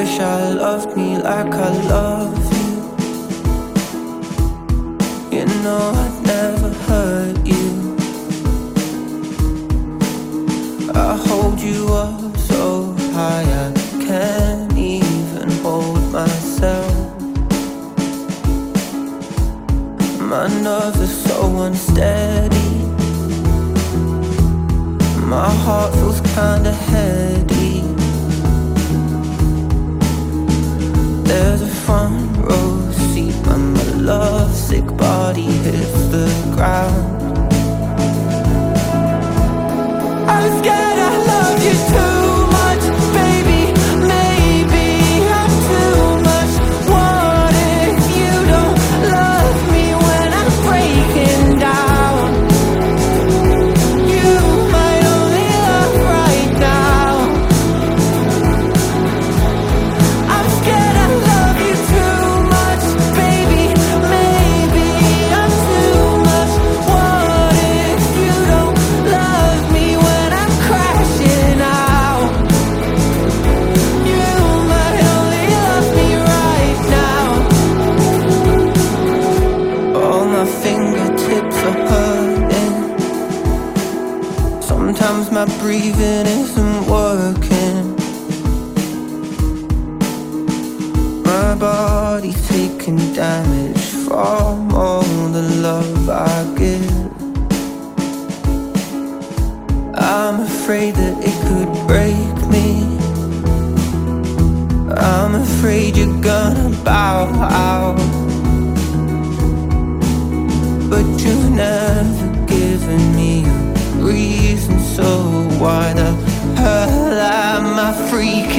wish I loved me like I love you. You know I'd never hurt you. I hold you up so high I can't even hold myself. My nerves are so unsteady. My heart feels kinda heady. There's a front row seat when my lovesick body hits the ground. I'm scared I love you too much, baby. Maybe I'm too much. What if you don't love me when I'm breaking down? You might only love right now. I'm scared I love you too much, baby. Maybe I'm too much. What if you don't love me when I'm crashing out? You might only love me right now. All my fingertips are hurting. Sometimes my breathing isn't working. My body's taking damage from all the love I give. I'm afraid that it could break me. I'm afraid you're gonna bow out. But you've never given me a reason, so why the hell am I freaking